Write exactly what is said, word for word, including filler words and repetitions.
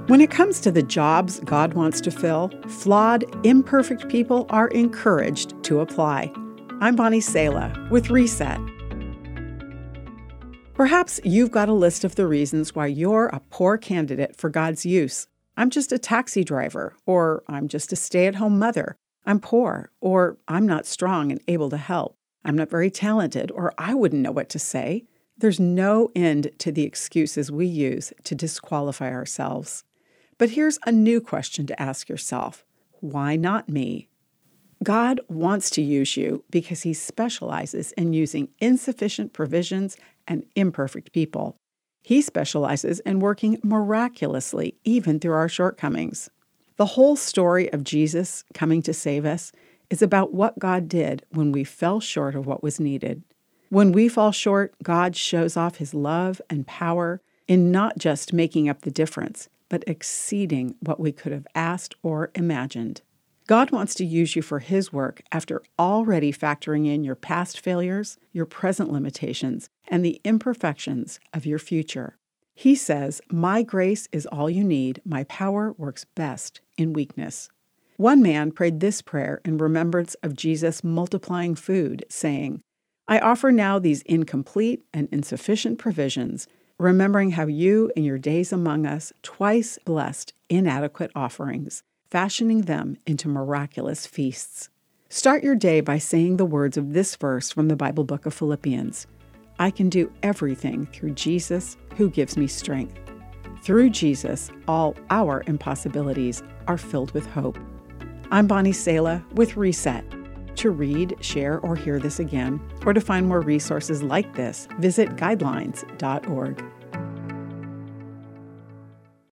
When it comes to the jobs God wants to fill, flawed, imperfect people are encouraged to apply. I'm Bonnie Sala with Reset. Perhaps you've got a list of the reasons why you're a poor candidate for God's use. I'm just a taxi driver, or I'm just a stay-at-home mother. I'm poor, or I'm not strong and able to help. I'm not very talented, or I wouldn't know what to say. There's no end to the excuses we use to disqualify ourselves. But here's a new question to ask yourself. Why not me? God wants to use you because He specializes in using insufficient provisions and imperfect people. He specializes in working miraculously, even through our shortcomings. The whole story of Jesus coming to save us is about what God did when we fell short of what was needed. When we fall short, God shows off His love and power in not just making up the difference, but exceeding what we could have asked or imagined. God wants to use you for His work after already factoring in your past failures, your present limitations, and the imperfections of your future. He says, "My grace is all you need. My power works best in weakness." One man prayed this prayer in remembrance of Jesus multiplying food, saying, "I offer now these incomplete and insufficient provisions, remembering how you in your days among us twice blessed inadequate offerings, fashioning them into miraculous feasts." Start your day by saying the words of this verse from the Bible book of Philippians. I can do everything through Jesus who gives me strength. Through Jesus, all our impossibilities are filled with hope. I'm Bonnie Sala with Reset. To read, share, or hear this again, or to find more resources like this, visit guidelines dot org.